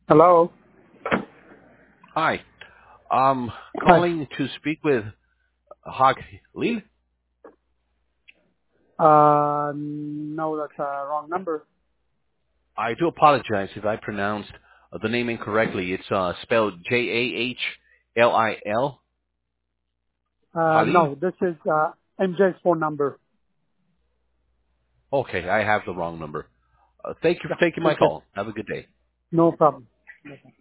Hello. Hi. Hi. Calling to speak with Haq Lil. No, that's a wrong number. I do apologize if I pronounced the name incorrectly. It's spelled Jahllil. Halil? No, this is MJ's phone number. Okay, I have the wrong number. Thank you Yeah, for taking my thank you. call. Have a good day. No problem.